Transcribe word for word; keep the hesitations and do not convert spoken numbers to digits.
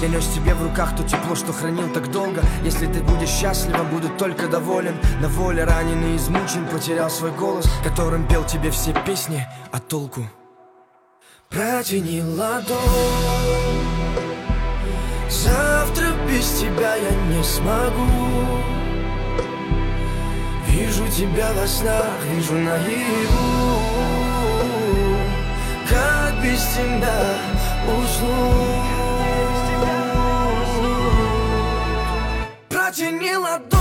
Я нес тебе в руках то тепло, что хранил так долго. Если ты будешь счастлива, буду только доволен. На воле раненый, измучен, потерял свой голос, которым пел тебе все песни, а толку? Протяни ладонь. Завтра без тебя я не смогу. Вижу тебя во снах, вижу наяву. Как без тебя уснуть? Протяни ладонь.